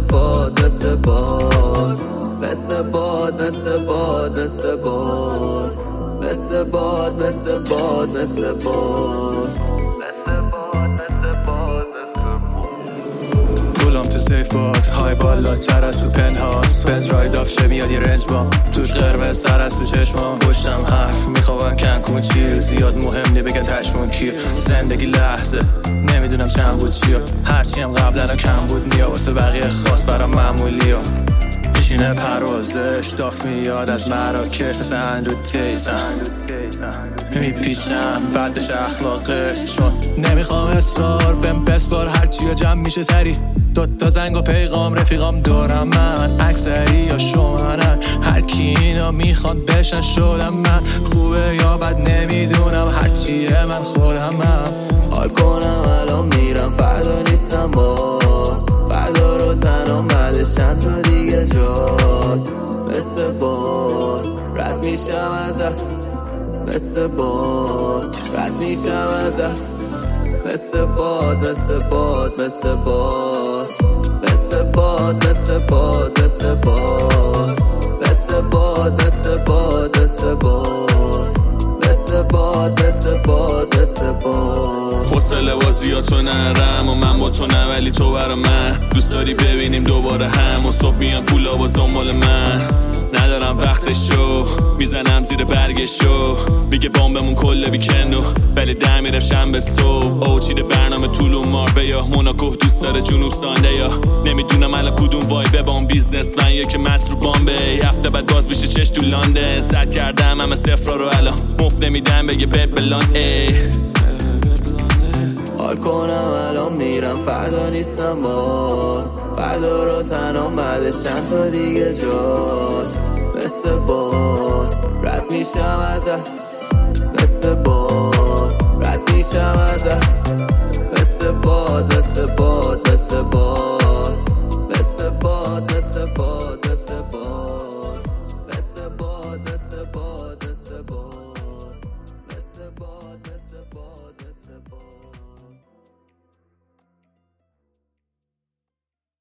باد مثل باد مثل باد مثل باد مثل باد مثل باد مثل باد مثل باد پولم تو سیف باکس های بالا تر از تو پنت هاوس بنز راید آف شه میاد یه رنج با توش قرمز تر از تو چشمام پشتم حرف میخوابم کن چیه زیاد مهم نی بگن تشمون کیه زندگی لحظه نمیدونم چند بود چیه هرچی هم قبلا کم بود نیا واسه بقیه خاص برام معمولی ها پیشینه پروازش داف میاد از مراکش مثل اندرو تیزم میپیچم بعد بشه اخلاقش چون نمیخوام اصرار بهم بسپار هرچی ها جمع میشه سری دوتا زنگ و پیغام رفیقام دورم من اکثری یا شوهرن هر کی اینا میخوان بشن شدم من خوبه یا بد نمیدونم هرچیه من خودمم حال کنم الان میرم فردا نیستم باد فردا رو تنها بعدش چند تا دیگه جات مثل باد رد میشم ازت مثل باد رد میشم ازت مثل باد مثل باد مثل باد مثل باد مثل باد مثل باد مثل باد مثل باد مثل باد مثل باد مثل باد مثل باد حوصله بازی تو نرم و من با تو نه ولی تو برا من دوست داری ببینیم دوباره هم و صبح میان پولا با زنبال من ندارم وقتشو میزنم زیر برگشو میگه بامبمون کل ویکندو ولی در میرم شنبه صبح او چیده برنامه طولو ماربه یا موناکو دوست داره جنوب سانده یا نمیدونم الان کدوم وایبه با اون بیزنس من یا که مست رو بامبه هفته بعد باز میشه چش تو لندن سد کردم همه صفرا رو الان مفت نمیدم بگه بد بلان حال کنم الان میرم فردا نیستم باد فردا رو تنها بعدش چند تا دیگه جات مثل باد رد میشم ازت مثل باد رد میشم ازت مثل باد مثل باد